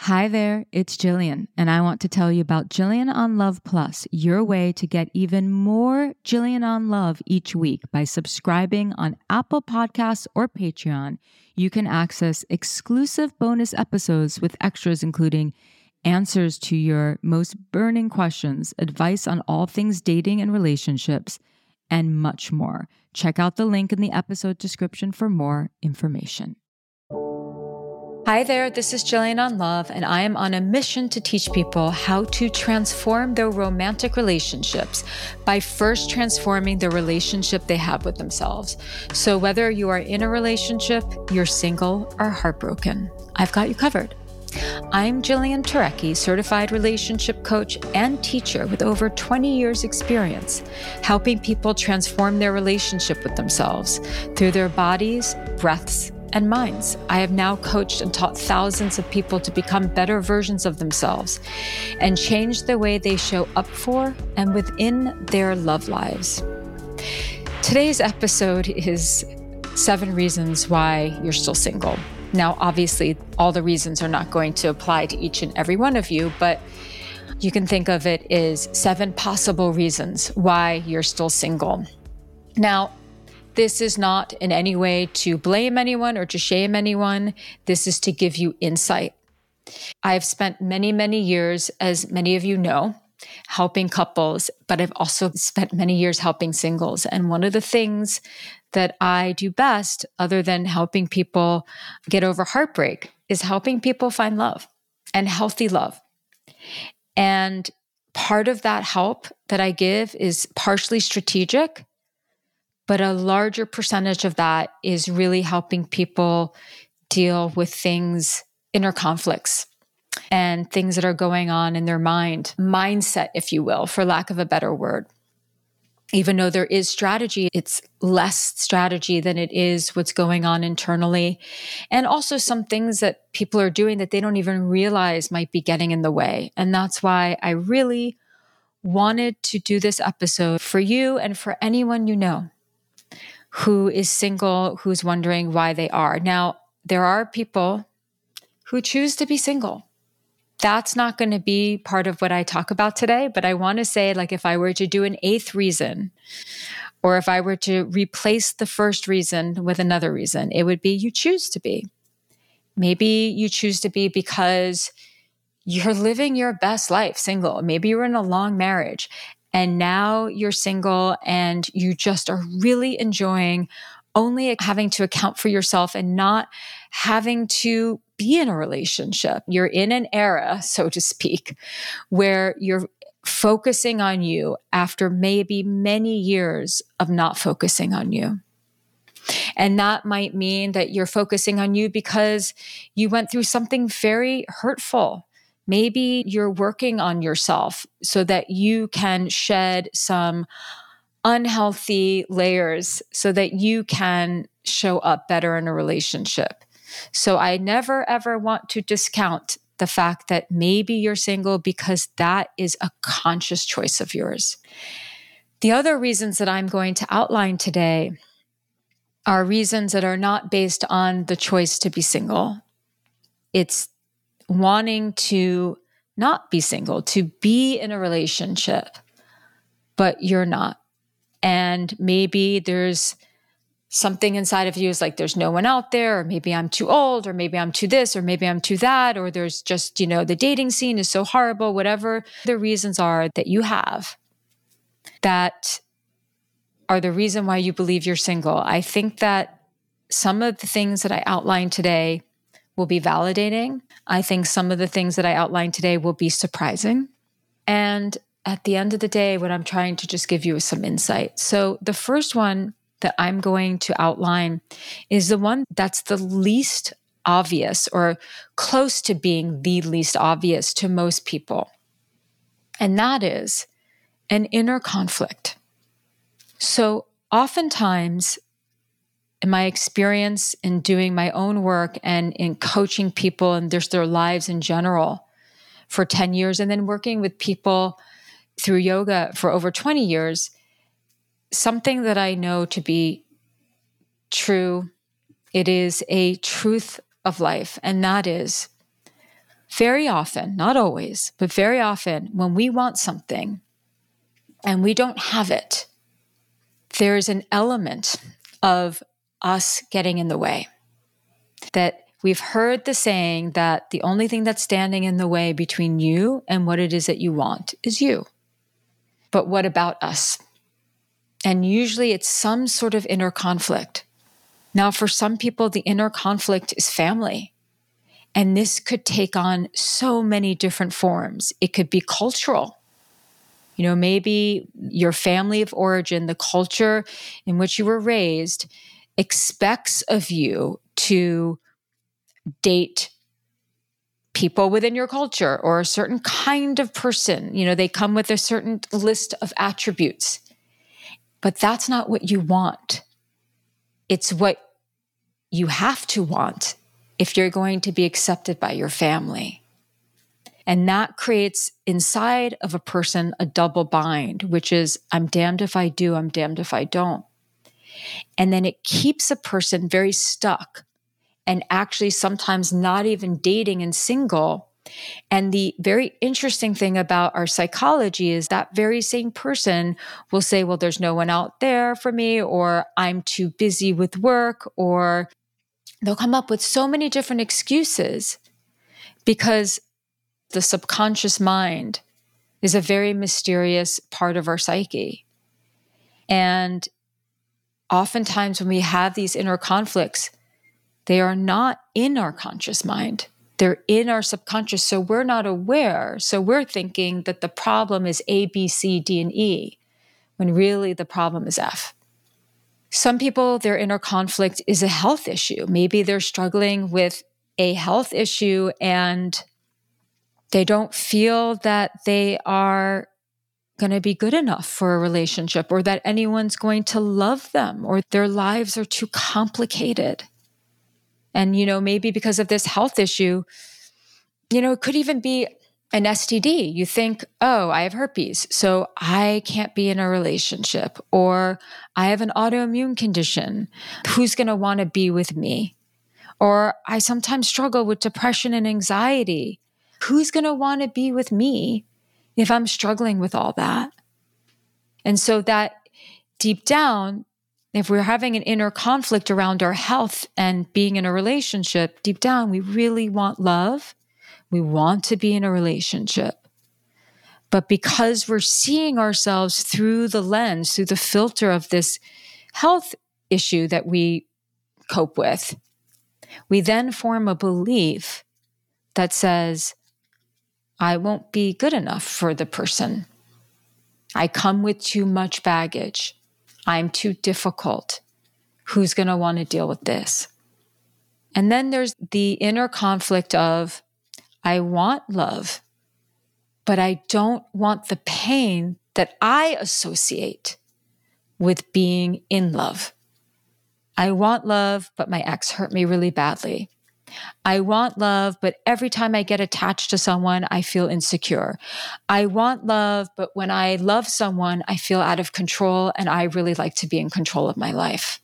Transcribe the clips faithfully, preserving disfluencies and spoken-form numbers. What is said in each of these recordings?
Hi there, it's Jillian, and I want to tell you about Jillian on Love Plus, your way to get even more Jillian on Love each week. By subscribing on Apple Podcasts or Patreon, you can access exclusive bonus episodes with extras including answers to your most burning questions, advice on all things dating and relationships, and much more. Check out the link in the episode description for more information. Hi there, this is Jillian on Love, and I am on a mission to teach people how to transform their romantic relationships by first transforming the relationship they have with themselves. So whether you are in a relationship, you're single, or heartbroken, I've got you covered. I'm Jillian Turecki, certified relationship coach and teacher with over twenty years experience, helping people transform their relationship with themselves through their bodies, breaths, and minds. I have now coached and taught thousands of people to become better versions of themselves and change the way they show up for and within their love lives. Today's episode is seven reasons why you're still single. Now, obviously, all the reasons are not going to apply to each and every one of you, but you can think of it as seven possible reasons why you're still single. Now, this is not in any way to blame anyone or to shame anyone. This is to give you insight. I've spent many, many years, as many of you know, helping couples, but I've also spent many years helping singles. And one of the things that I do best, other than helping people get over heartbreak, is helping people find love and healthy love. And part of that help that I give is partially strategic, but a larger percentage of that is really helping people deal with things, inner conflicts, and things that are going on in their mind, mindset, if you will, for lack of a better word. Even though there is strategy, it's less strategy than it is what's going on internally. And also some things that people are doing that they don't even realize might be getting in the way. And that's why I really wanted to do this episode for you and for anyone you know who is single, who's wondering why they are. Now, there are people who choose to be single. That's not going to be part of what I talk about today, but I want to say, like, if I were to do an eighth reason, or if I were to replace the first reason with another reason, it would be you choose to be. Maybe you choose to be because you're living your best life single. Maybe you're in a long marriage and now you're single and you just are really enjoying only having to account for yourself and not having to be in a relationship. You're in an era, so to speak, where you're focusing on you after maybe many years of not focusing on you. And that might mean that you're focusing on you because you went through something very hurtful. Maybe you're working on yourself so that you can shed some unhealthy layers so that you can show up better in a relationship. So I never, ever want to discount the fact that maybe you're single because that is a conscious choice of yours. The other reasons that I'm going to outline today are reasons that are not based on the choice to be single. It's wanting to not be single, to be in a relationship, but you're not. And maybe there's something inside of you is like, there's no one out there, or maybe I'm too old, or maybe I'm too this, or maybe I'm too that, or there's just, you know, the dating scene is so horrible, whatever the reasons are that you have that are the reason why you believe you're single. I think that some of the things that I outlined today will be validating. I think some of the things that I outlined today will be surprising. And at the end of the day, what I'm trying to just give you is some insight. So the first one that I'm going to outline is the one that's the least obvious, or close to being the least obvious to most people. And that is an inner conflict. So oftentimes, in my experience in doing my own work and in coaching people and just their lives in general for ten years, and then working with people through yoga for over twenty years, something that I know to be true, it is a truth of life, and that is very often, not always, but very often, when we want something and we don't have it, there's an element of us getting in the way. That we've heard the saying that the only thing that's standing in the way between you and what it is that you want is you. But what about us? And usually it's some sort of inner conflict. Now, for some people, the inner conflict is family. And this could take on so many different forms. It could be cultural. You know, maybe your family of origin, the culture in which you were raised, expects of you to date people within your culture or a certain kind of person. You know, they come with a certain list of attributes. But that's not what you want. It's what you have to want if you're going to be accepted by your family. And that creates inside of a person a double bind, which is, I'm damned if I do, I'm damned if I don't. And then it keeps a person very stuck and actually sometimes not even dating and single. And the very interesting thing about our psychology is that very same person will say, well, there's no one out there for me, or I'm too busy with work, or they'll come up with so many different excuses because the subconscious mind is a very mysterious part of our psyche. And oftentimes when we have these inner conflicts, they are not in our conscious mind. They're in our subconscious, so we're not aware. So we're thinking that the problem is A, B, C, D, and E, when really the problem is F. Some people, their inner conflict is a health issue. Maybe they're struggling with a health issue and they don't feel that they are going to be good enough for a relationship, or that anyone's going to love them, or their lives are too complicated. And, you know, maybe because of this health issue, you know, it could even be an S T D. You think, oh, I have herpes, so I can't be in a relationship. Or I have an autoimmune condition. Who's going to want to be with me? Or I sometimes struggle with depression and anxiety. Who's going to want to be with me if I'm struggling with all that? And so that deep down, if we're having an inner conflict around our health and being in a relationship, deep down, we really want love. We want to be in a relationship. But because we're seeing ourselves through the lens, through the filter of this health issue that we cope with, we then form a belief that says, I won't be good enough for the person. I come with too much baggage. I'm too difficult. Who's going to want to deal with this? And then there's the inner conflict of, I want love, but I don't want the pain that I associate with being in love. I want love, but my ex hurt me really badly. I want love, but every time I get attached to someone, I feel insecure. I want love, but when I love someone, I feel out of control, and I really like to be in control of my life.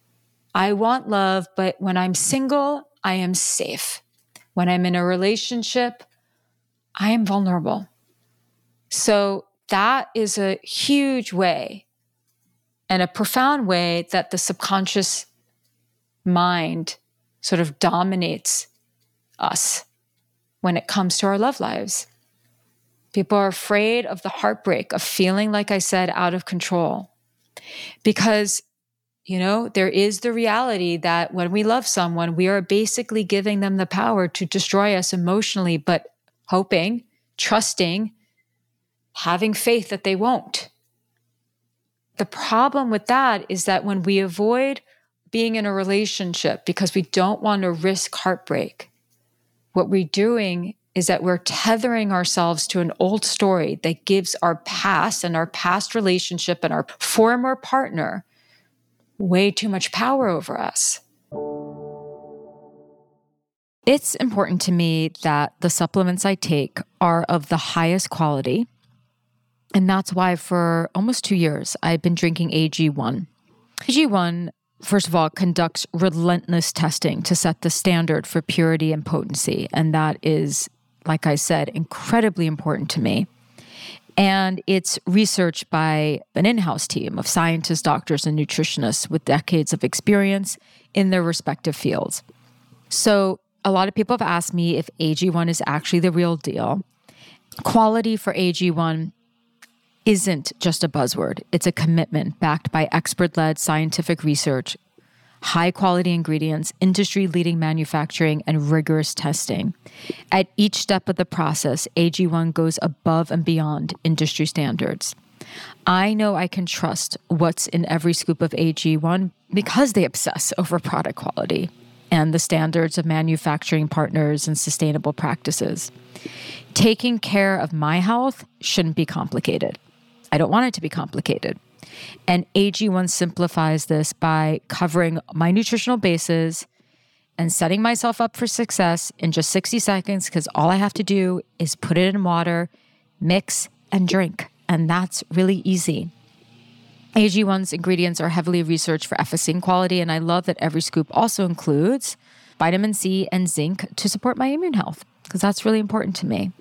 I want love, but when I'm single, I am safe. When I'm in a relationship, I am vulnerable. So that is a huge way and a profound way that the subconscious mind sort of dominates us when it comes to our love lives. People are afraid of the heartbreak, of feeling, like I said, out of control. Because, you know, there is the reality that when we love someone, we are basically giving them the power to destroy us emotionally, but hoping, trusting, having faith that they won't. The problem with that is that when we avoid being in a relationship because we don't want to risk heartbreak, what we're doing is that we're tethering ourselves to an old story that gives our past and our past relationship and our former partner way too much power over us. It's important to me that the supplements I take are of the highest quality. And that's why for almost two years, I've been drinking A G one. A G one, first of all, conducts relentless testing to set the standard for purity and potency. And that is like I said, incredibly important to me. And it's researched by an in-house team of scientists, doctors, and nutritionists with decades of experience in their respective fields. So a lot of people have asked me if A G one is actually the real deal. Quality for A G one isn't just a buzzword. It's a commitment backed by expert-led scientific research, high-quality ingredients, industry-leading manufacturing, and rigorous testing. At each step of the process, A G one goes above and beyond industry standards. I know I can trust what's in every scoop of A G one because they obsess over product quality and the standards of manufacturing partners and sustainable practices. Taking care of my health shouldn't be complicated. I don't want it to be complicated. And A G one simplifies this by covering my nutritional bases and setting myself up for success in just sixty seconds, because all I have to do is put it in water, mix, and drink. And that's really easy. A G one's ingredients are heavily researched for efficacy and quality, and I love that every scoop also includes vitamin C and zinc to support my immune health, because that's really important to me.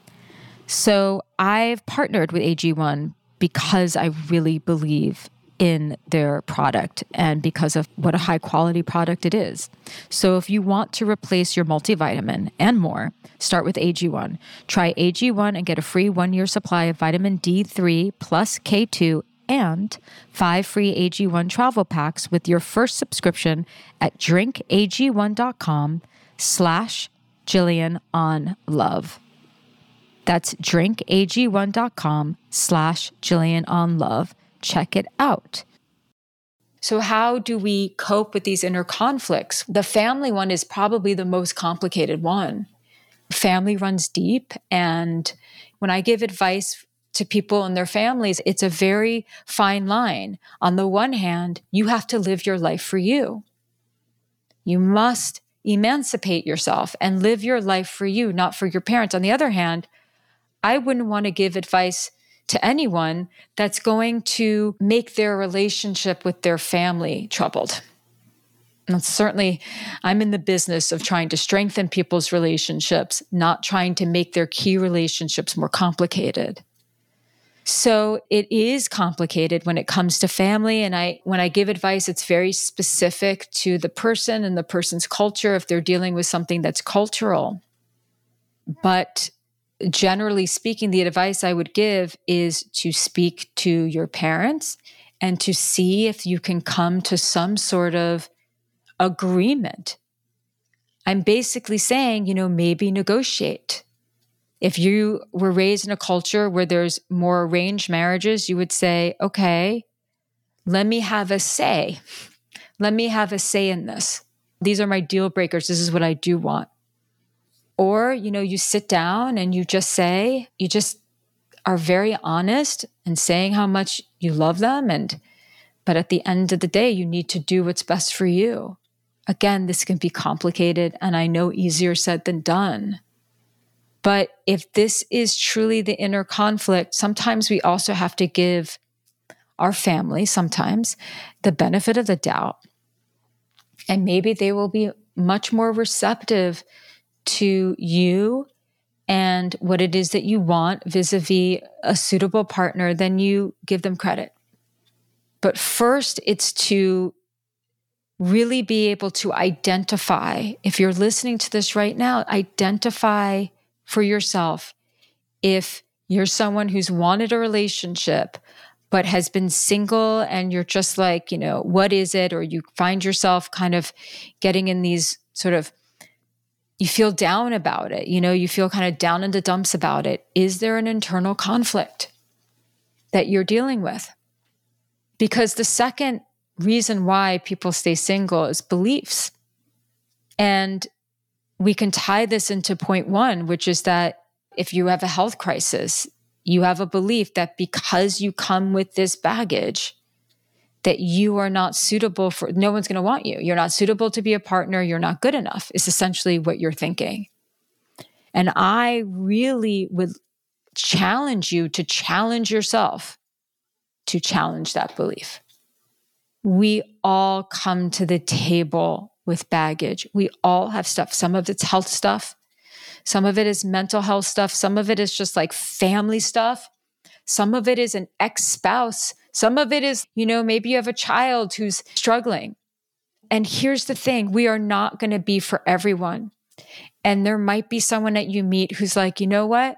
So I've partnered with A G one because I really believe in their product and because of what a high quality product it is. So if you want to replace your multivitamin and more, start with A G one. Try A G one and get a free one-year supply of vitamin D three plus K two and five free A G one travel packs with your first subscription at drinkag1.com slash Jillian on love. That's drinkag1.com slash Jillian on love. Check it out. So how do we cope with these inner conflicts? The family one is probably the most complicated one. Family runs deep. And when I give advice to people and their families, it's a very fine line. On the one hand, you have to live your life for you. You must emancipate yourself and live your life for you, not for your parents. On the other hand, I wouldn't want to give advice to anyone that's going to make their relationship with their family troubled. And certainly, I'm in the business of trying to strengthen people's relationships, not trying to make their key relationships more complicated. So it is complicated when it comes to family. And I, when I give advice, it's very specific to the person and the person's culture if they're dealing with something that's cultural. But generally speaking, the advice I would give is to speak to your parents and to see if you can come to some sort of agreement. I'm basically saying, you know, maybe negotiate. If you were raised in a culture where there's more arranged marriages, you would say, okay, let me have a say. Let me have a say in this. These are my deal breakers. This is what I do want. Or, you know, you sit down and you just say, you just are very honest and saying how much you love them. And, but at the end of the day, you need to do what's best for you. Again, this can be complicated and I know easier said than done. But if this is truly the inner conflict, sometimes we also have to give our family sometimes the benefit of the doubt. And maybe they will be much more receptive to you and what it is that you want vis-a-vis a suitable partner than you give them credit. But first, it's to really be able to identify, if you're listening to this right now, identify for yourself if you're someone who's wanted a relationship but has been single and you're just like, you know, what is it? Or you find yourself kind of getting in these sort of, you feel down about it, you know, you feel kind of down in the dumps about it. Is there an internal conflict that you're dealing with? Because the second reason why people stay single is beliefs. And we can tie this into point one, which is that if you have a health crisis, you have a belief that because you come with this baggage, that you are not suitable for, no one's going to want you. You're not suitable to be a partner. You're not good enough is essentially what you're thinking. And I really would challenge you to challenge yourself to challenge that belief. We all come to the table with baggage. We all have stuff. Some of it's health stuff. Some of it is mental health stuff. Some of it is just like family stuff. Some of it is an ex-spouse. Some of it is, you know, maybe you have a child who's struggling. And here's the thing, we are not going to be for everyone. And there might be someone that you meet who's like, you know what?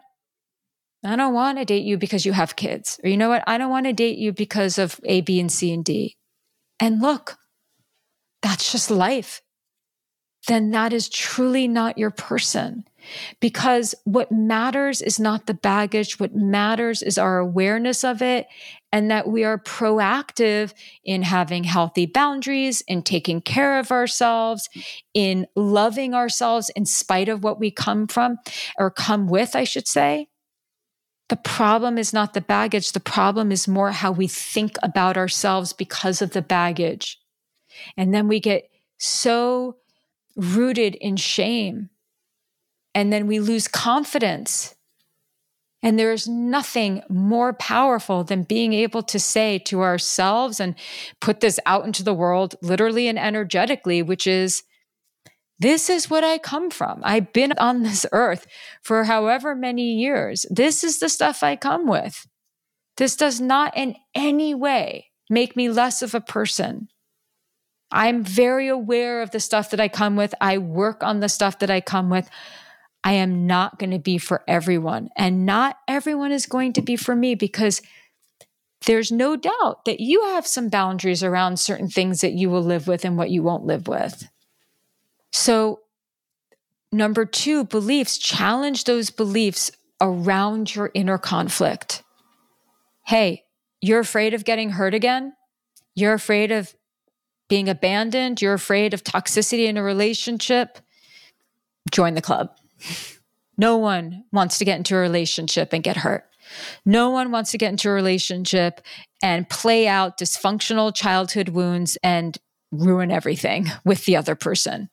I don't want to date you because you have kids. Or you know what? I don't want to date you because of A, B, and C, and D. And look, that's just life. Then that is truly not your person. Because what matters is not the baggage. What matters is our awareness of it, and that we are proactive in having healthy boundaries, in taking care of ourselves, in loving ourselves in spite of what we come from or come with, I should say. The problem is not the baggage. The problem is more how we think about ourselves because of the baggage. And then we get so rooted in shame. And then we lose confidence. And there is nothing more powerful than being able to say to ourselves and put this out into the world, literally and energetically, which is, this is what I come from. I've been on this earth for however many years. This is the stuff I come with. This does not in any way make me less of a person. I'm very aware of the stuff that I come with. I work on the stuff that I come with. I am not going to be for everyone. And not everyone is going to be for me, because there's no doubt that you have some boundaries around certain things that you will live with and what you won't live with. So, number two, beliefs. Challenge those beliefs around your inner conflict. Hey, you're afraid of getting hurt again? You're afraid of being abandoned? You're afraid of toxicity in a relationship? Join the club. No one wants to get into a relationship and get hurt. No one wants to get into a relationship and play out dysfunctional childhood wounds and ruin everything with the other person.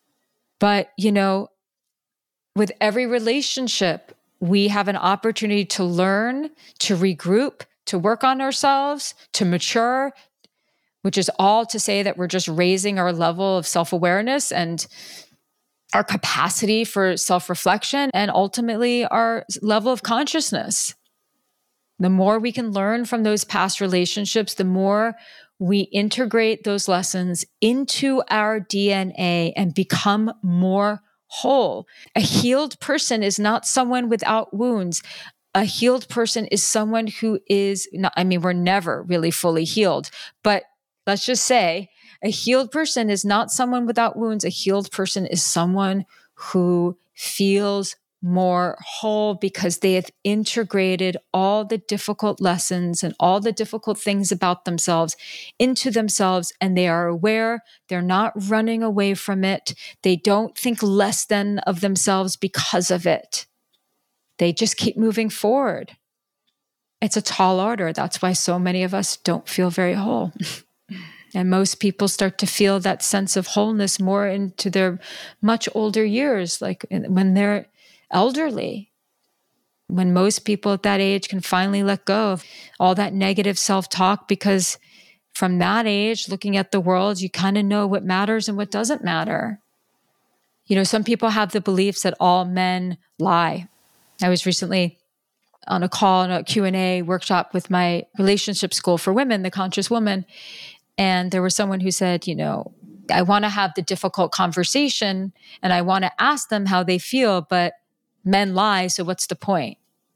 But, you know, with every relationship, we have an opportunity to learn, to regroup, to work on ourselves, to mature, which is all to say that we're just raising our level of self-awareness and our capacity for self-reflection, and ultimately our level of consciousness. The more we can learn from those past relationships, the more we integrate those lessons into our D N A and become more whole. A healed person is not someone without wounds. A healed person is someone who is not, I mean, we're never really fully healed, but let's just say a healed person is not someone without wounds. A healed person is someone who feels more whole because they have integrated all the difficult lessons and all the difficult things about themselves into themselves, and they are aware. They're not running away from it. They don't think less than of themselves because of it. They just keep moving forward. It's a tall order. That's why so many of us don't feel very whole. And most people start to feel that sense of wholeness more into their much older years, like when they're elderly, when most people at that age can finally let go of all that negative self-talk, because from that age, looking at the world, you kind of know what matters and what doesn't matter. You know, some people have the beliefs that all men lie. I was recently on a call and a Q and A workshop with my relationship school for women, The Conscious Woman. And there was someone who said, you know, I want to have the difficult conversation and I want to ask them how they feel, but men lie, so what's the point?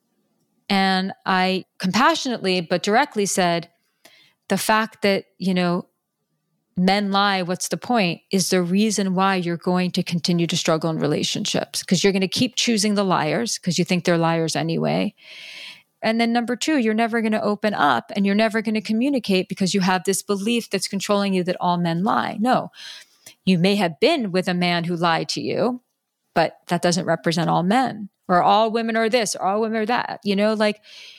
And I compassionately but directly said, the fact that, you know, men lie, what's the point, is the reason why you're going to continue to struggle in relationships, because you're going to keep choosing the liars because you think they're liars anyway. And then number two, you're never going to open up and you're never going to communicate because you have this belief that's controlling you that all men lie. No, you may have been with a man who lied to you, but that doesn't represent all men, or all women are this, or all women are that. You know, like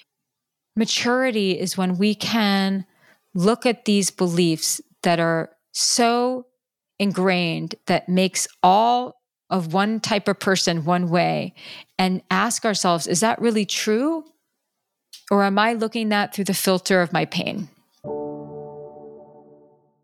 maturity is when we can look at these beliefs that are so ingrained that makes all of one type of person one way and ask ourselves, is that really true? Or am I looking at through the filter of my pain?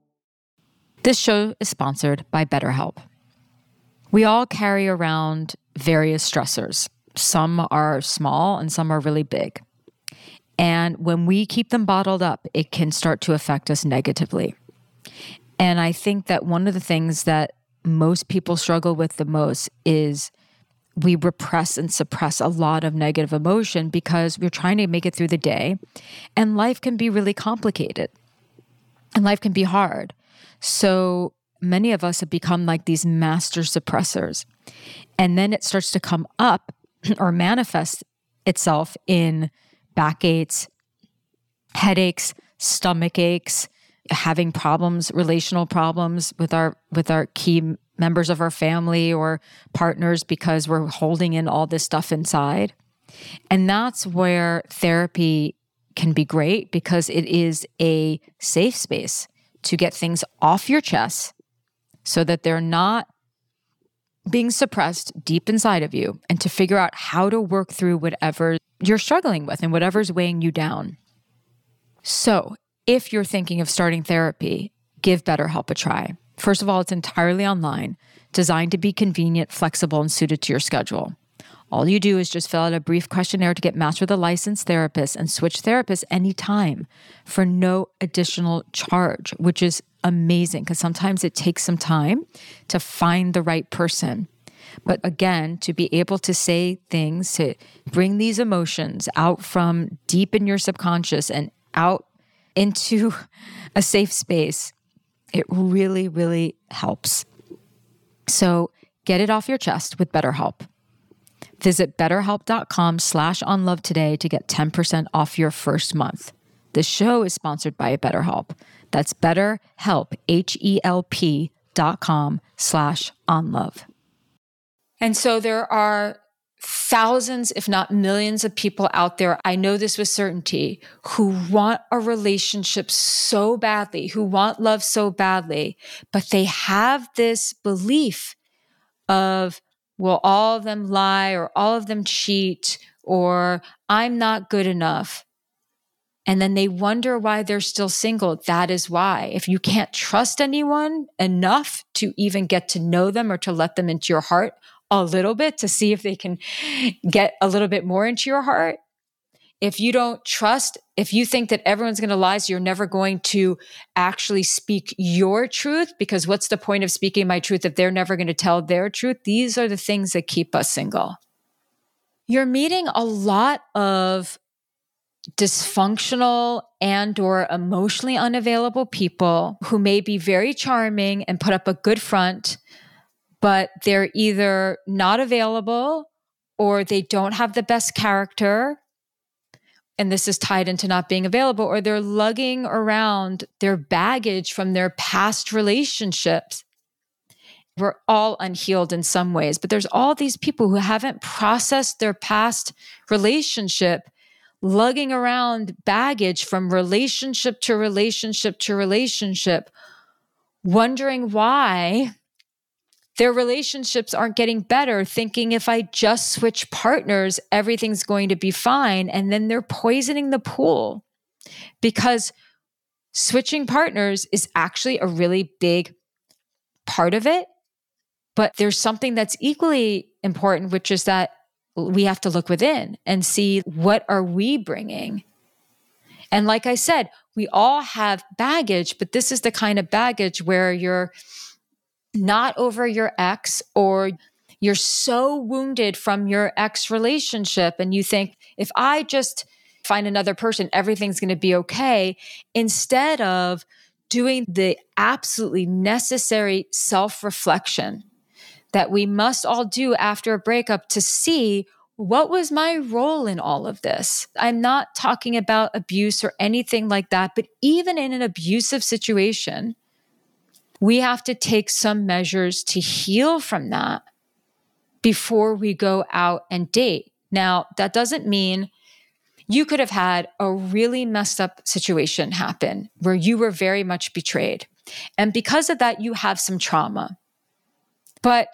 This show is sponsored by BetterHelp. We all carry around various stressors. Some are small and some are really big. And when we keep them bottled up, it can start to affect us negatively. And I think that one of the things that most people struggle with the most is we repress and suppress a lot of negative emotion because we're trying to make it through the day. And life can be really complicated. And life can be hard. So many of us have become like these master suppressors. And then it starts to come up or manifest itself in backaches, headaches, stomach aches, having problems, relational problems with our with our key members of our family or partners because we're holding in all this stuff inside. And that's where therapy can be great because it is a safe space to get things off your chest so that they're not being suppressed deep inside of you, and to figure out how to work through whatever you're struggling with and whatever's weighing you down. So if you're thinking of starting therapy, give BetterHelp a try. First of all, it's entirely online, designed to be convenient, flexible, and suited to your schedule. All you do is just fill out a brief questionnaire to get matched with a licensed therapist and switch therapists anytime for no additional charge, which is amazing because sometimes it takes some time to find the right person. But again, to be able to say things, to bring these emotions out from deep in your subconscious and out into a safe space, it really, really helps. So get it off your chest with BetterHelp. Visit betterhelp.com slash onlove today to get ten percent off your first month. The show is sponsored by BetterHelp. That's BetterHelp, H E L P dot com slash onlove. And so there are thousands, if not millions of people out there, I know this with certainty, who want a relationship so badly, who want love so badly, but they have this belief of, well, all of them lie or all of them cheat or I'm not good enough. And then they wonder why they're still single. That is why. If you can't trust anyone enough to even get to know them or to let them into your heart a little bit to see if they can get a little bit more into your heart, if you don't trust, if you think that everyone's going to lie, so you're never going to actually speak your truth, because what's the point of speaking my truth if they're never going to tell their truth? These are the things that keep us single. You're meeting a lot of dysfunctional and or emotionally unavailable people who may be very charming and put up a good front, but they're either not available or they don't have the best character. And this is tied into not being available, or they're lugging around their baggage from their past relationships. We're all unhealed in some ways, but there's all these people who haven't processed their past relationship, lugging around baggage from relationship to relationship to relationship, wondering why their relationships aren't getting better, thinking if I just switch partners, everything's going to be fine. And then they're poisoning the pool because switching partners is actually a really big part of it. But there's something that's equally important, which is that we have to look within and see, what are we bringing? And like I said, we all have baggage, but this is the kind of baggage where you're not over your ex, or you're so wounded from your ex relationship and you think, if I just find another person, everything's going to be okay, instead of doing the absolutely necessary self-reflection that we must all do after a breakup to see, what was my role in all of this? I'm not talking about abuse or anything like that, but even in an abusive situation, we have to take some measures to heal from that before we go out and date. Now, that doesn't mean you could have had a really messed up situation happen where you were very much betrayed. And because of that, you have some trauma. But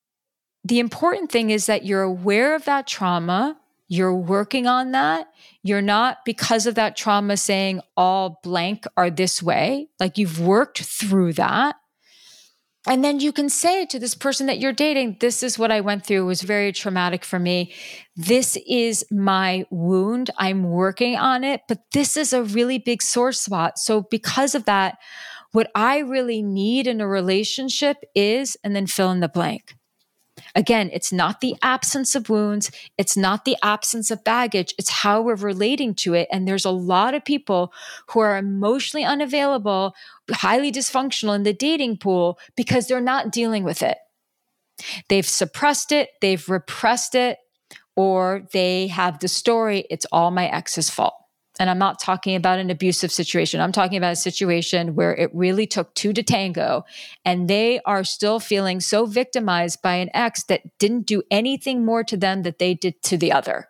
the important thing is that you're aware of that trauma. You're working on that. You're not, because of that trauma, saying all blank are this way. Like, you've worked through that. And then you can say to this person that you're dating, this is what I went through. It was very traumatic for me. This is my wound. I'm working on it, but this is a really big sore spot. So because of that, what I really need in a relationship is, and then fill in the blank. Again, it's not the absence of wounds. It's not the absence of baggage. It's how we're relating to it. And there's a lot of people who are emotionally unavailable, highly dysfunctional in the dating pool because they're not dealing with it. They've suppressed it, they've repressed it, or they have the story, it's all my ex's fault. And I'm not talking about an abusive situation. I'm talking about a situation where it really took two to tango, and they are still feeling so victimized by an ex that didn't do anything more to them that they did to the other.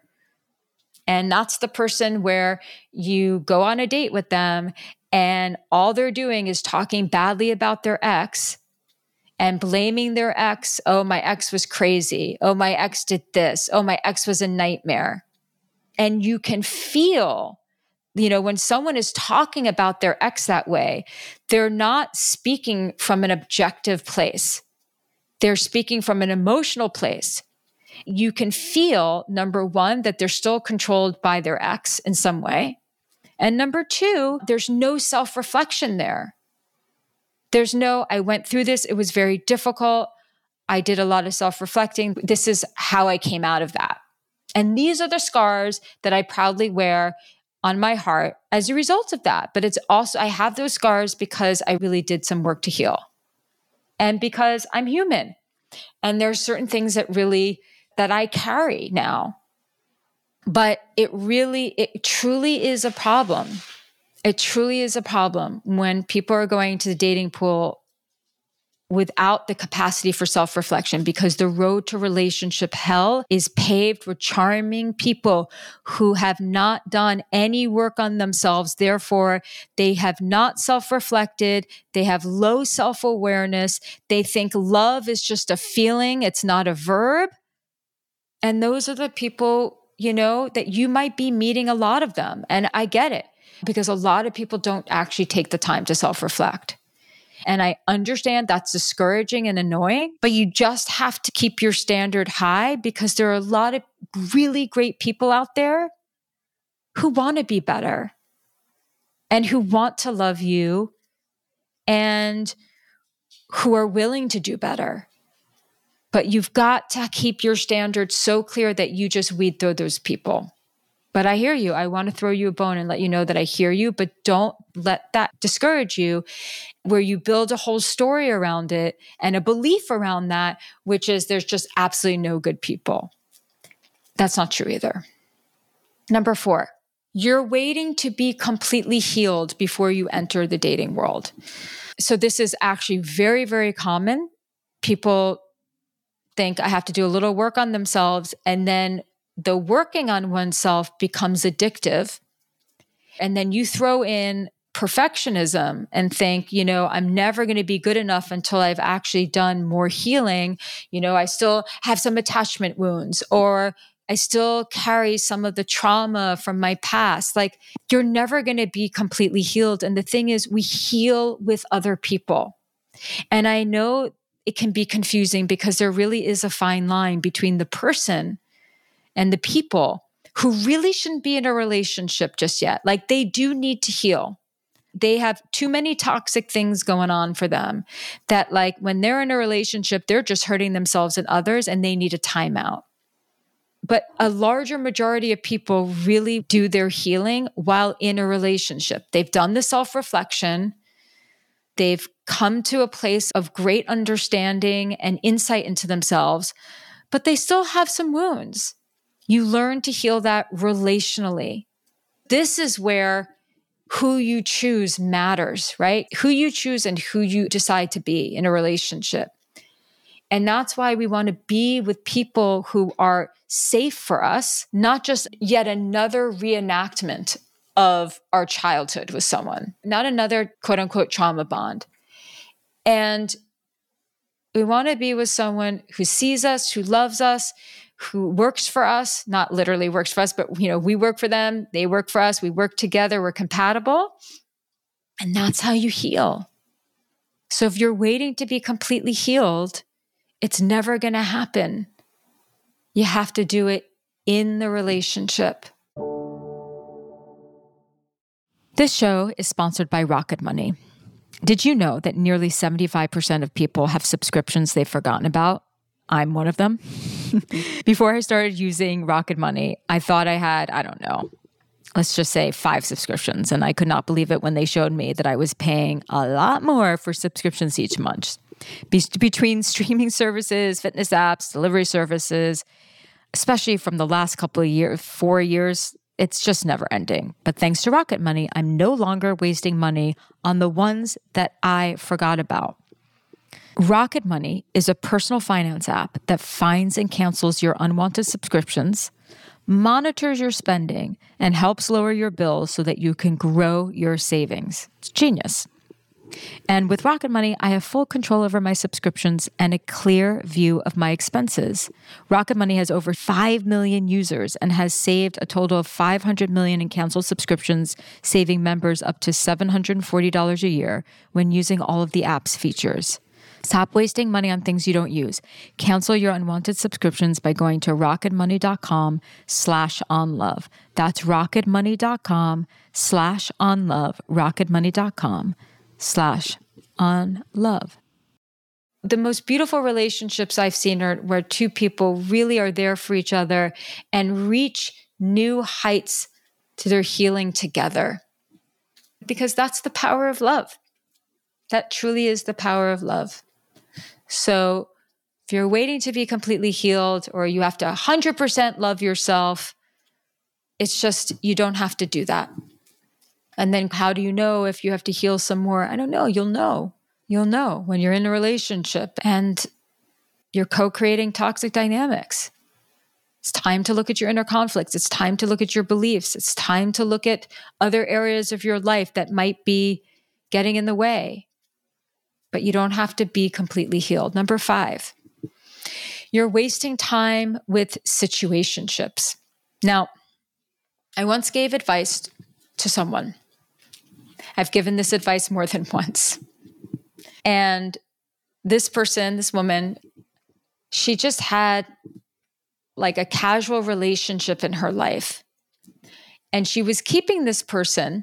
And that's the person where you go on a date with them and all they're doing is talking badly about their ex and blaming their ex. Oh, my ex was crazy. Oh, my ex did this. Oh, my ex was a nightmare. And you can feel, you know, when someone is talking about their ex that way, they're not speaking from an objective place. They're speaking from an emotional place. You can feel, number one, that they're still controlled by their ex in some way. And number two, there's no self-reflection there. There's no, I went through this. It was very difficult. I did a lot of self-reflecting. This is how I came out of that. And these are the scars that I proudly wear on my heart as a result of that. But it's also, I have those scars because I really did some work to heal. And because I'm human. And there are certain things that really, that I carry now. But it really, it truly is a problem. It truly is a problem when people are going to the dating pool without the capacity for self-reflection, because the road to relationship hell is paved with charming people who have not done any work on themselves. Therefore, they have not self-reflected. They have low self-awareness. They think love is just a feeling. It's not a verb. And those are the people, you know, that you might be meeting a lot of them. And I get it, because a lot of people don't actually take the time to self-reflect. And I understand that's discouraging and annoying, but you just have to keep your standard high, because there are a lot of really great people out there who want to be better and who want to love you and who are willing to do better. But you've got to keep your standards so clear that you just weed through those people. But I hear you. I want to throw you a bone and let you know that I hear you, but don't let that discourage you, where you build a whole story around it and a belief around that, which is there's just absolutely no good people. That's not true either. Number four, you're waiting to be completely healed before you enter the dating world. So this is actually very, very common. People think I have to do a little work on themselves, and then the working on oneself becomes addictive. And then you throw in perfectionism and think, you know, I'm never going to be good enough until I've actually done more healing. You know, I still have some attachment wounds, or I still carry some of the trauma from my past. Like, you're never going to be completely healed. And the thing is, we heal with other people. And I know it can be confusing, because there really is a fine line between the person and the people who really shouldn't be in a relationship just yet. Like, they do need to heal. They have too many toxic things going on for them that, like, when they're in a relationship, they're just hurting themselves and others, and they need a timeout. But a larger majority of people really do their healing while in a relationship. They've done the self-reflection. They've come to a place of great understanding and insight into themselves, but they still have some wounds. You learn to heal that relationally. This is where who you choose matters, right? Who you choose and who you decide to be in a relationship. And that's why we want to be with people who are safe for us, not just yet another reenactment of our childhood with someone, not another quote unquote trauma bond. And we want to be with someone who sees us, who loves us, who works for us, not literally works for us, but, you know, we work for them, they work for us, we work together, we're compatible. And that's how you heal. So if you're waiting to be completely healed, it's never going to happen. You have to do it in the relationship. This show is sponsored by Rocket Money. Did you know that nearly seventy-five percent of people have subscriptions they've forgotten about? I'm one of them. Before I started using Rocket Money, I thought I had, I don't know, let's just say five subscriptions. And I could not believe it when they showed me that I was paying a lot more for subscriptions each month. Be- between streaming services, fitness apps, delivery services, especially from the last couple of years, four years, it's just never ending. But thanks to Rocket Money, I'm no longer wasting money on the ones that I forgot about. Rocket Money is a personal finance app that finds and cancels your unwanted subscriptions, monitors your spending, and helps lower your bills so that you can grow your savings. It's genius. And with Rocket Money, I have full control over my subscriptions and a clear view of my expenses. Rocket Money has over five million users and has saved a total of five hundred million in canceled subscriptions, saving members up to seven hundred forty dollars a year when using all of the app's features. Stop wasting money on things you don't use. Cancel your unwanted subscriptions by going to rocketmoney.com slash onlove. That's rocketmoney.com slash onlove. rocketmoney.com slash onlove. The most beautiful relationships I've seen are where two people really are there for each other and reach new heights to their healing together. Because that's the power of love. That truly is the power of love. So if you're waiting to be completely healed or you have to one hundred percent love yourself, it's just, you don't have to do that. And then how do you know if you have to heal some more? I don't know. You'll know. You'll know when you're in a relationship and you're co-creating toxic dynamics. It's time to look at your inner conflicts. It's time to look at your beliefs. It's time to look at other areas of your life that might be getting in the way. But you don't have to be completely healed. Number five, you're wasting time with situationships. Now, I once gave advice to someone. I've given this advice more than once. And this person, this woman, she just had like a casual relationship in her life. And she was keeping this person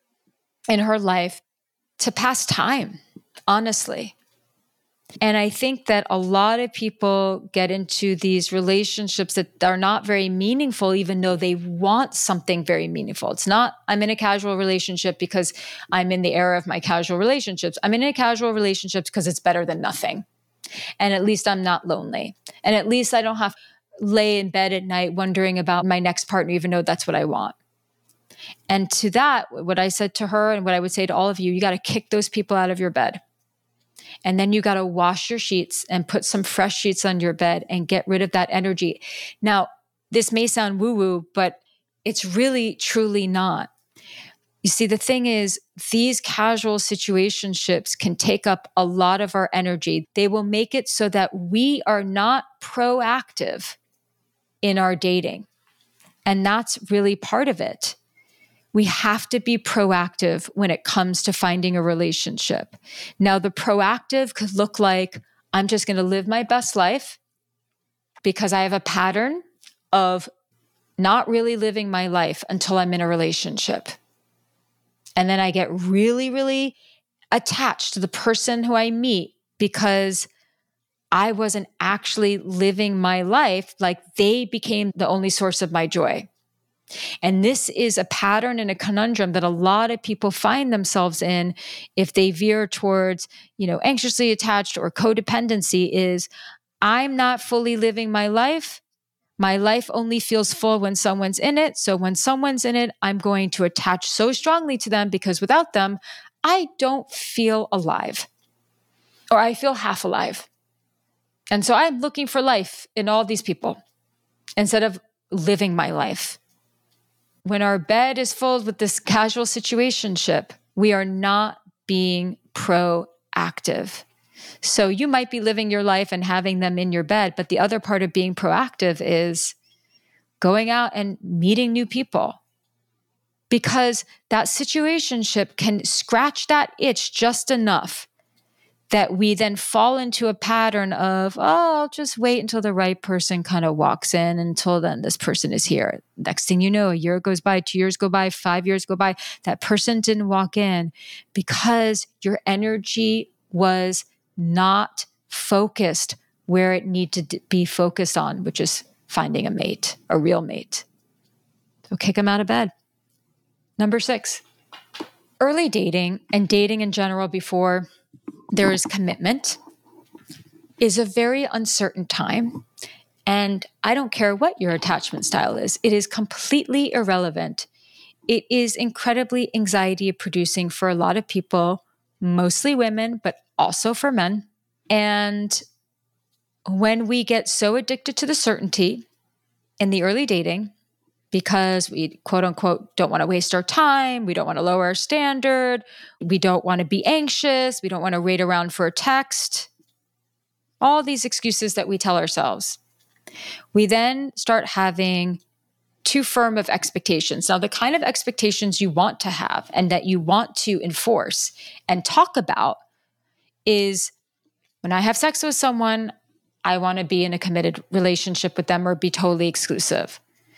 in her life to pass time. Honestly. And I think that a lot of people get into these relationships that are not very meaningful, even though they want something very meaningful. It's not, I'm in a casual relationship because I'm in the era of my casual relationships. I'm in a casual relationship because it's better than nothing. And at least I'm not lonely. And at least I don't have to lay in bed at night wondering about my next partner, even though that's what I want. And to that, what I said to her and what I would say to all of you, you got to kick those people out of your bed. And then you got to wash your sheets and put some fresh sheets on your bed and get rid of that energy. Now, this may sound woo-woo, but it's really, truly not. You see, the thing is, these casual situationships can take up a lot of our energy. They will make it so that we are not proactive in our dating. And that's really part of it. We have to be proactive when it comes to finding a relationship. Now, the proactive could look like, I'm just going to live my best life because I have a pattern of not really living my life until I'm in a relationship. And then I get really, really attached to the person who I meet because I wasn't actually living my life, like they became the only source of my joy. And this is a pattern and a conundrum that a lot of people find themselves in if they veer towards, you know, anxiously attached or codependency is, I'm not fully living my life. My life only feels full when someone's in it. So when someone's in it, I'm going to attach so strongly to them because without them, I don't feel alive or I feel half alive. And so I'm looking for life in all these people instead of living my life. When our bed is filled with this casual situationship, we are not being proactive. So you might be living your life and having them in your bed, but the other part of being proactive is going out and meeting new people. Because that situationship can scratch that itch just enough that we then fall into a pattern of, oh, I'll just wait until the right person kind of walks in. Until then, this person is here. Next thing you know, a year goes by, two years go by, five years go by. That person didn't walk in because your energy was not focused where it needed to be focused on, which is finding a mate, a real mate. So kick them out of bed. Number six, early dating and dating in general before there is commitment is a very uncertain time. And I don't care what your attachment style is. It is completely irrelevant. It is incredibly anxiety producing for a lot of people, mostly women, but also for men. And when we get so addicted to the certainty in the early dating, because we, quote unquote, don't want to waste our time, we don't want to lower our standard, we don't want to be anxious, we don't want to wait around for a text, all these excuses that we tell ourselves. We then start having too firm of expectations. Now, the kind of expectations you want to have and that you want to enforce and talk about is, when I have sex with someone, I want to be in a committed relationship with them or be totally exclusive.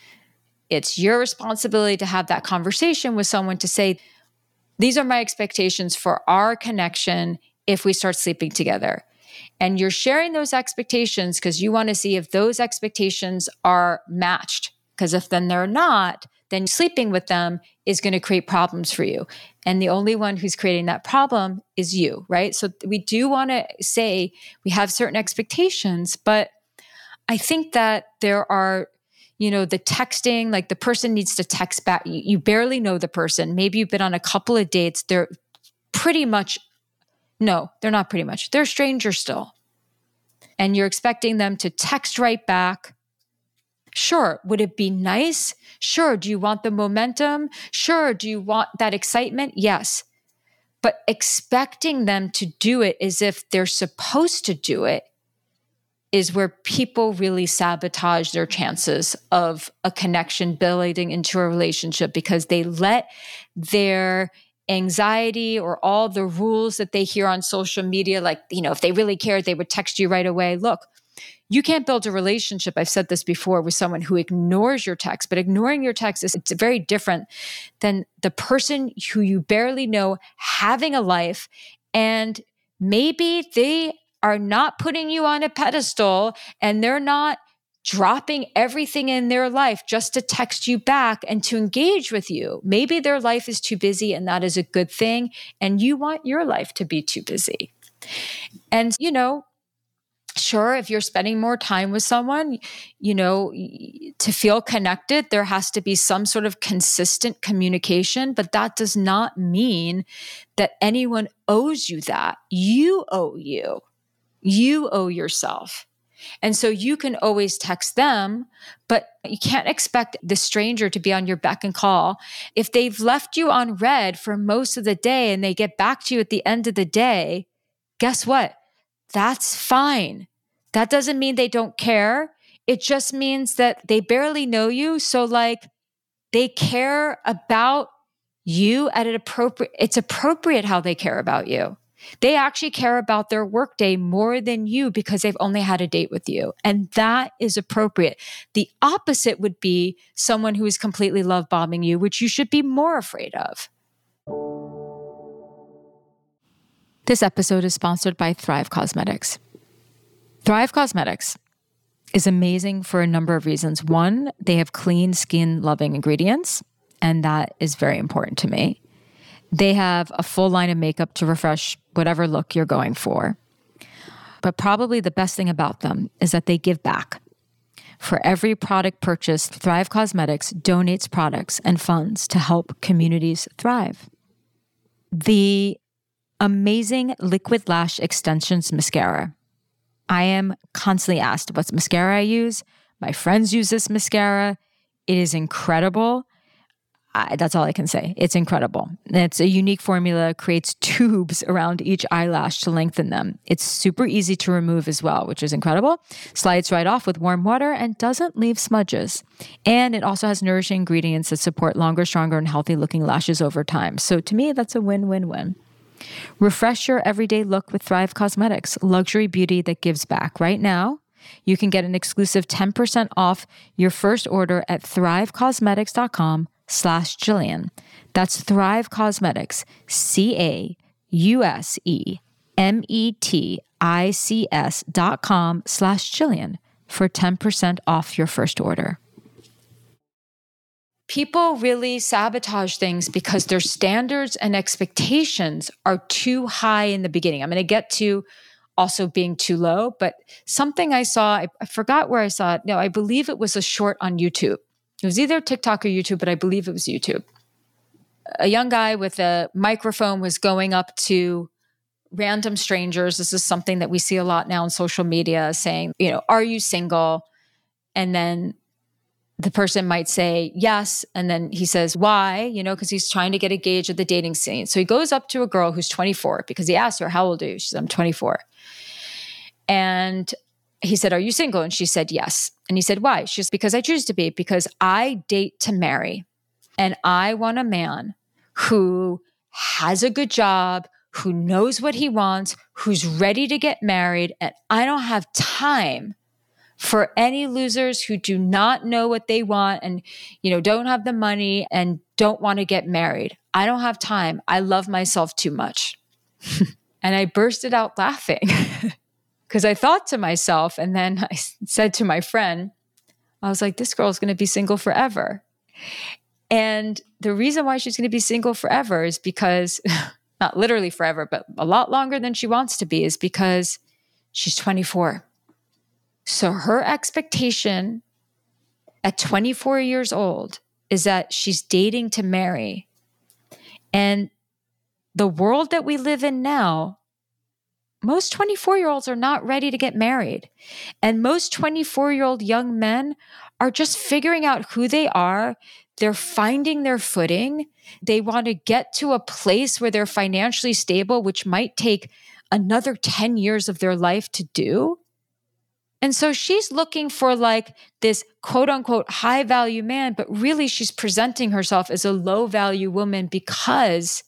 It's your responsibility to have that conversation with someone to say, these are my expectations for our connection if we start sleeping together. And you're sharing those expectations because you want to see if those expectations are matched. Because if then they're not, then sleeping with them is going to create problems for you. And the only one who's creating that problem is you, right? So we do want to say we have certain expectations, but I think that there are, you know, the texting, like the person needs to text back. You, you barely know the person. Maybe you've been on a couple of dates. They're pretty much, no, they're not pretty much. They're strangers still. And you're expecting them to text right back. Sure. Would it be nice? Sure. Do you want the momentum? Sure. Do you want that excitement? Yes. But expecting them to do it as if they're supposed to do it is where people really sabotage their chances of a connection building into a relationship, because they let their anxiety or all the rules that they hear on social media, like, you know, if they really cared, they would text you right away. Look, you can't build a relationship, I've said this before, with someone who ignores your text, but ignoring your text is it's very different than the person who you barely know having a life, and maybe they are not putting you on a pedestal and they're not dropping everything in their life just to text you back and to engage with you. Maybe their life is too busy and that is a good thing, and you want your life to be too busy. And, you know, sure, if you're spending more time with someone, you know, to feel connected, there has to be some sort of consistent communication, but that does not mean that anyone owes you that. You owe you. You owe yourself. And so you can always text them, but you can't expect the stranger to be on your beck and call. If they've left you on red for most of the day and they get back to you at the end of the day, guess what? That's fine. That doesn't mean they don't care. It just means that they barely know you. So like they care about you at an appropriate, it's appropriate how they care about you. They actually care about their workday more than you because they've only had a date with you. And that is appropriate. The opposite would be someone who is completely love bombing you, which you should be more afraid of. This episode is sponsored by Thrive Causemetics. Thrive Causemetics is amazing for a number of reasons. One, they have clean, skin-loving ingredients, and that is very important to me. They have a full line of makeup to refresh whatever look you're going for. But probably the best thing about them is that they give back. For every product purchased, Thrive Causemetics donates products and funds to help communities thrive. The amazing Liquid Lash Extensions Mascara. I am constantly asked what mascara I use. My friends use this mascara. It is incredible. I, that's all I can say. It's incredible. It's a unique formula, creates tubes around each eyelash to lengthen them. It's super easy to remove as well, which is incredible. Slides right off with warm water and doesn't leave smudges. And it also has nourishing ingredients that support longer, stronger, and healthy looking lashes over time. So to me, that's a win-win-win. Refresh your everyday look with Thrive Causemetics, luxury beauty that gives back. Right now, you can get an exclusive ten percent off your first order at thrivecausemetics.com slash Jillian. That's Thrive Causemetics, C A U S E M E T I C S dot com slash Jillian for ten percent off your first order. People really sabotage things because their standards and expectations are too high in the beginning. I'm going to get to also being too low, but something I saw, I, I forgot where I saw it. No, I believe it was a short on YouTube. It was either TikTok or YouTube, but I believe it was YouTube. A young guy with a microphone was going up to random strangers. This is something that we see a lot now on social media, saying, you know, are you single? And then the person might say yes. And then he says, why? You know, because he's trying to get a gauge of the dating scene. So he goes up to a girl who's twenty-four because he asked her, how old are you? She said, I'm twenty-four. And he said, are you single? And she said, yes. And he said, why? She said, because I choose to be, because I date to marry. And I want a man who has a good job, who knows what he wants, who's ready to get married. And I don't have time for any losers who do not know what they want and, you know, don't have the money and don't want to get married. I don't have time. I love myself too much. And I bursted out laughing because I thought to myself, and then I said to my friend, I was like, this girl's going to be single forever. And the reason why she's going to be single forever is because, not literally forever, but a lot longer than she wants to be, is because she's twenty-four. So her expectation at twenty-four years old is that she's dating to marry. And the world that we live in now, most twenty-four-year-olds are not ready to get married. And most twenty-four-year-old young men are just figuring out who they are. They're finding their footing. They want to get to a place where they're financially stable, which might take another ten years of their life to do. And so she's looking for like this quote unquote high value man, but really she's presenting herself as a low value woman because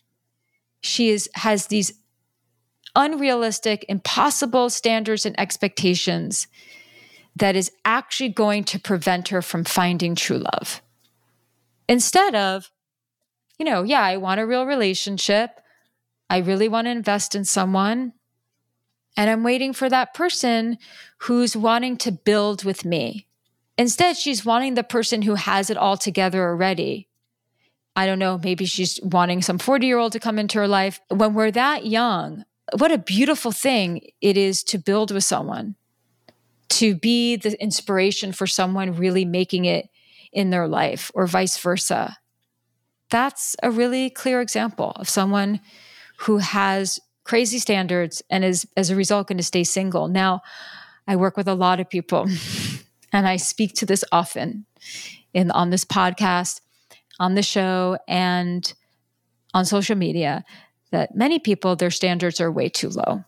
she is, has these unrealistic, impossible standards and expectations that is actually going to prevent her from finding true love. Instead of, you know, yeah, I want a real relationship. I really want to invest in someone. And I'm waiting for that person who's wanting to build with me. Instead, she's wanting the person who has it all together already. I don't know, maybe she's wanting some forty-year-old to come into her life. When we're that young, what a beautiful thing it is to build with someone, to be the inspiration for someone really making it in their life, or vice versa. That's a really clear example of someone who has crazy standards and is, as a result, going to stay single. Now, I work with a lot of people, and I speak to this often in on this podcast, on the show, and on social media, that many people, their standards are way too low.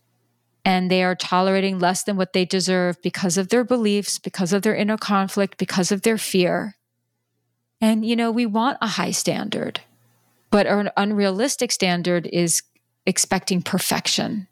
And they are tolerating less than what they deserve because of their beliefs, because of their inner conflict, because of their fear. And, you know, we want a high standard, but an unrealistic standard is expecting perfection.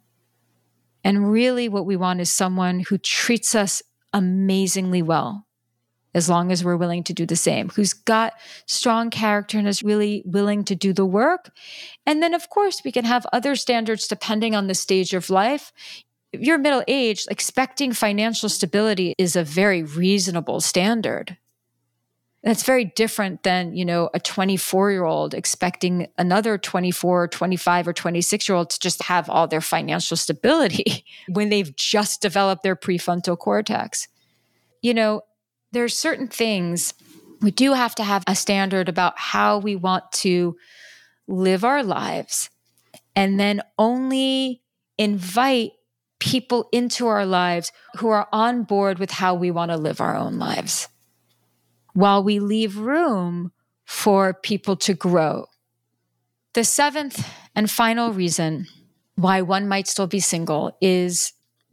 And really what we want is someone who treats us amazingly well, as long as we're willing to do the same, who's got strong character and is really willing to do the work. And then, of course, we can have other standards depending on the stage of life. If you're middle-aged, expecting financial stability is a very reasonable standard. That's very different than, you know, a twenty-four-year-old expecting another twenty-four, twenty-five, or twenty-six-year-old to just have all their financial stability when they've just developed their prefrontal cortex. You know, there are certain things we do have to have a standard about how we want to live our lives, and then only invite people into our lives who are on board with how we want to live our own lives, while we leave room for people to grow. The seventh and final reason why one might still be single is,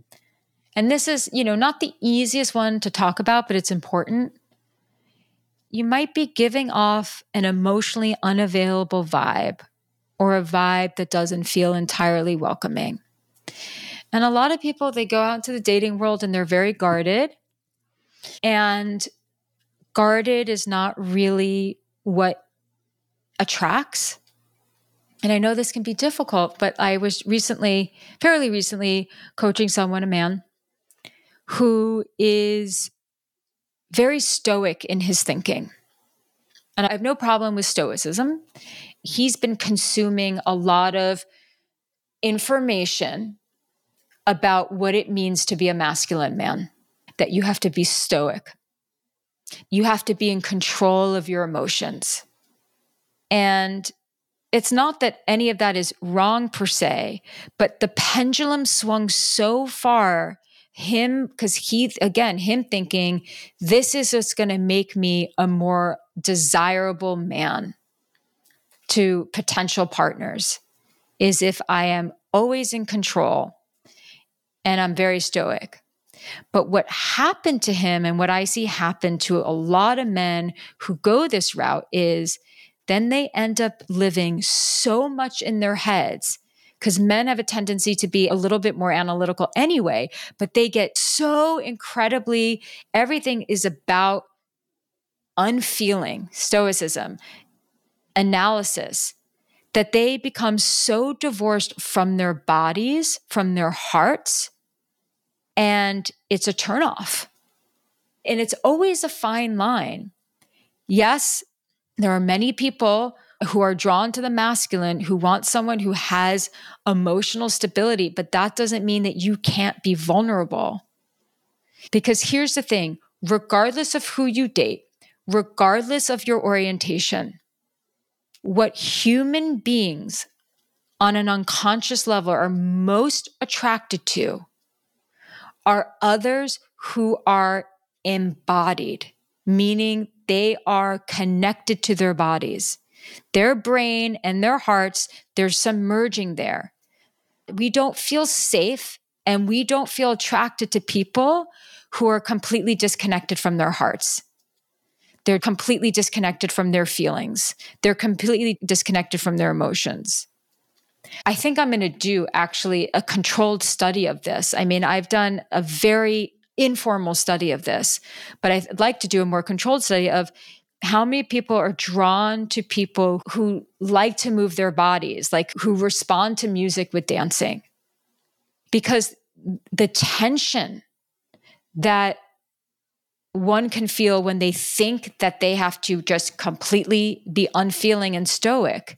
and this is, you know, not the easiest one to talk about, but it's important. You might be giving off an emotionally unavailable vibe, or a vibe that doesn't feel entirely welcoming. And a lot of people, they go out into the dating world and they're very guarded. And guarded is not really what attracts. And I know this can be difficult, but I was recently, fairly recently, coaching someone, a man, who is very stoic in his thinking. And I have no problem with stoicism. He's been consuming a lot of information about what it means to be a masculine man, that you have to be stoic. You have to be in control of your emotions. And it's not that any of that is wrong per se, but the pendulum swung so far, him, because he, again, him thinking, this is just going to make me a more desirable man to potential partners, is if I am always in control and I'm very stoic. But what happened to him, and what I see happen to a lot of men who go this route, is then they end up living so much in their heads, because men have a tendency to be a little bit more analytical anyway, but they get so incredibly, everything is about unfeeling, stoicism, analysis, that they become so divorced from their bodies, from their hearts, and it's a turnoff. And it's always a fine line. Yes, there are many people who are drawn to the masculine, who want someone who has emotional stability, but that doesn't mean that you can't be vulnerable. Because here's the thing, regardless of who you date, regardless of your orientation, what human beings on an unconscious level are most attracted to are others who are embodied, meaning they are connected to their bodies. Their brain and their hearts, there's some merging there. We don't feel safe and we don't feel attracted to people who are completely disconnected from their hearts. They're completely disconnected from their feelings. They're completely disconnected from their emotions. I think I'm going to do actually a controlled study of this. I mean, I've done a very informal study of this, but I'd like to do a more controlled study of how many people are drawn to people who like to move their bodies, like who respond to music with dancing. Because the tension that one can feel when they think that they have to just completely be unfeeling and stoic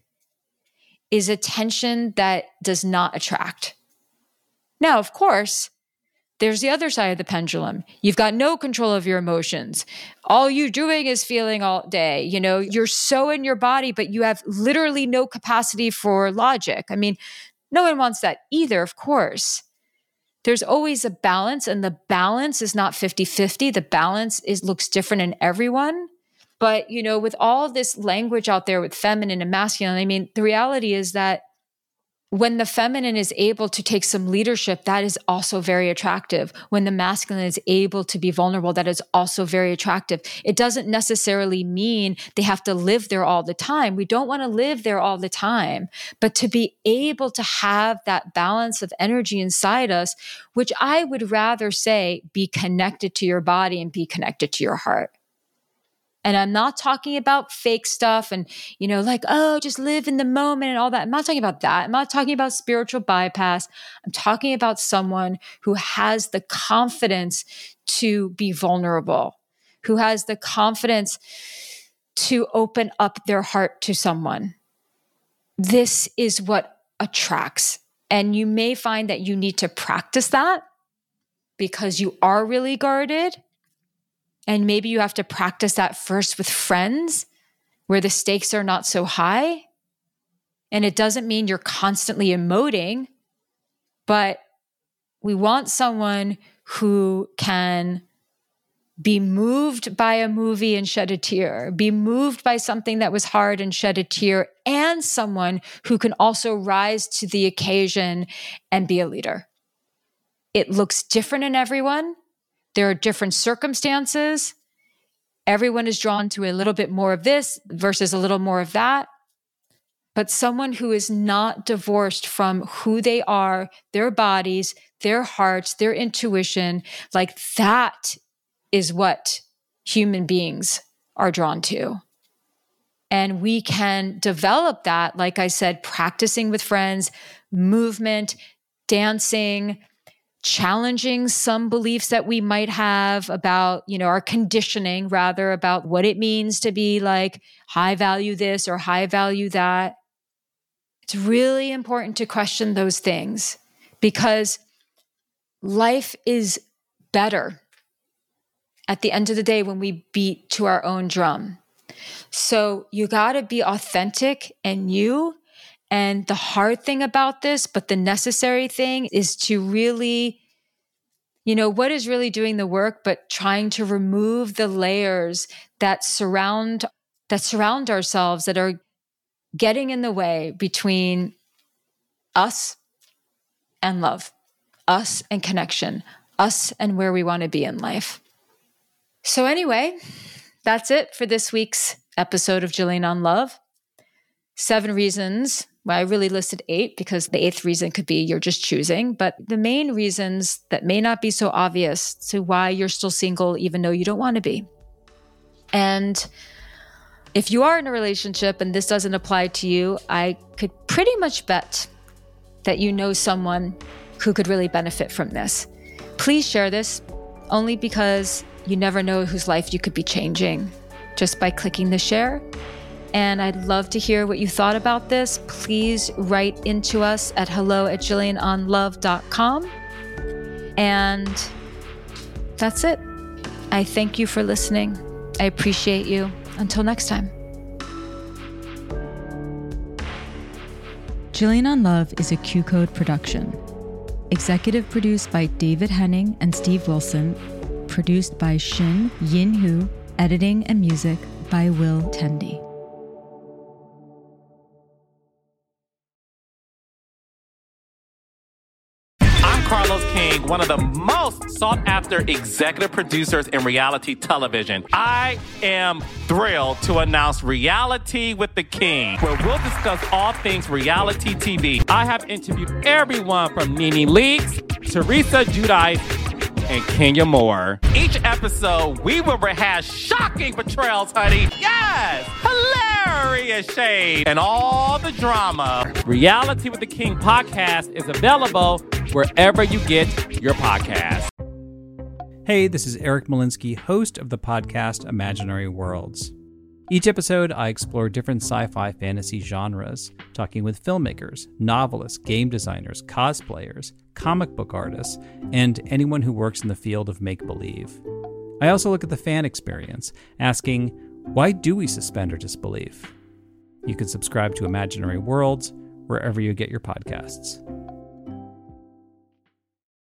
is a tension that does not attract. Now, of course, there's the other side of the pendulum. You've got no control of your emotions. All you're doing is feeling all day. You know, you're so in your body, but you have literally no capacity for logic. I mean, no one wants that either, of course. There's always a balance, and the balance is not fifty-fifty. The balance is looks different in everyone. But, you know, with all this language out there with feminine and masculine, I mean, the reality is that when the feminine is able to take some leadership, that is also very attractive. When the masculine is able to be vulnerable, that is also very attractive. It doesn't necessarily mean they have to live there all the time. We don't want to live there all the time, but to be able to have that balance of energy inside us, which I would rather say be connected to your body and be connected to your heart. And I'm not talking about fake stuff and, you know, like, oh, just live in the moment and all that. I'm not talking about that. I'm not talking about spiritual bypass. I'm talking about someone who has the confidence to be vulnerable, who has the confidence to open up their heart to someone. This is what attracts. And you may find that you need to practice that because you are really guarded. And maybe you have to practice that first with friends where the stakes are not so high. And it doesn't mean you're constantly emoting, but we want someone who can be moved by a movie and shed a tear, be moved by something that was hard and shed a tear, and someone who can also rise to the occasion and be a leader. It looks different in everyone. There are different circumstances. Everyone is drawn to a little bit more of this versus a little more of that. but someone who is not divorced from who they are, their bodies, their hearts, their intuition, like that is what human beings are drawn to. And we can develop that, like I said, practicing with friends, movement, dancing, challenging some beliefs that we might have about, you know, our conditioning, rather about what it means to be like high value this or high value that. It's really important to question those things because life is better at the end of the day when we beat to our own drum. So you got to be authentic and you. And the hard thing about this, but the necessary thing, is to really, you know, what is really doing the work, but trying to remove the layers that surround that surround ourselves, that are getting in the way between us and love, us and connection, us and where we want to be in life. So anyway, that's it for this week's episode of Jillian on Love. Seven reasons. Well, I really listed eight because the eighth reason could be you're just choosing. But the main reasons that may not be so obvious to why you're still single, even though you don't want to be. And if you are in a relationship and this doesn't apply to you, I could pretty much bet that you know someone who could really benefit from this. Please share this, only because you never know whose life you could be changing just by clicking the share. And I'd love to hear what you thought about this. Please write into us at hello at jillian on love dot com. And that's it. I thank you for listening. I appreciate you. Until next time. Jillian on Love is a Q Code production. Executive produced by David Henning and Steve Wilson. Produced by Shin Yin Hu. Editing and music by Will Tendy. Carlos King, one of the most sought-after executive producers in reality television. I am thrilled to announce Reality with the King, where we'll discuss all things reality T V. I have interviewed everyone from Nene Leakes, Teresa Giudice, and Kenya Moore. Each episode, we will rehash shocking betrayals, honey. Yes! Hilarious shade and all the drama. Reality with the King podcast is available wherever you get your podcast. Hey, this is Eric Molinsky, host of the podcast Imaginary Worlds. Each episode, I explore different sci-fi fantasy genres, talking with filmmakers, novelists, game designers, cosplayers, comic book artists, and anyone who works in the field of make-believe. I also look at the fan experience, asking, why do we suspend our disbelief? You can subscribe to Imaginary Worlds wherever you get your podcasts.